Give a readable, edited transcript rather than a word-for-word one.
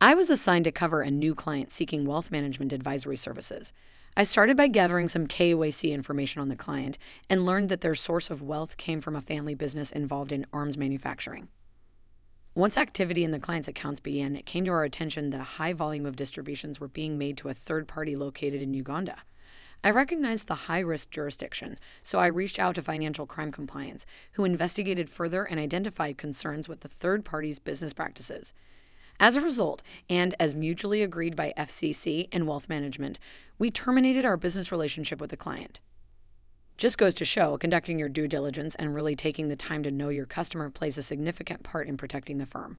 I was assigned to cover a new client seeking wealth management advisory services. I started by gathering some KYC information on the client and learned that their source of wealth came from a family business involved in arms manufacturing. Once activity in the client's accounts began, it came to our attention that a high volume of distributions were being made to a third party located in Uganda. I recognized the high-risk jurisdiction, so I reached out to Financial Crime Compliance, who investigated further and identified concerns with the third party's business practices. As a result, and as mutually agreed by FCC and Wealth Management, we terminated our business relationship with the client. Just goes to show, conducting your due diligence and really taking the time to know your customer plays a significant part in protecting the firm.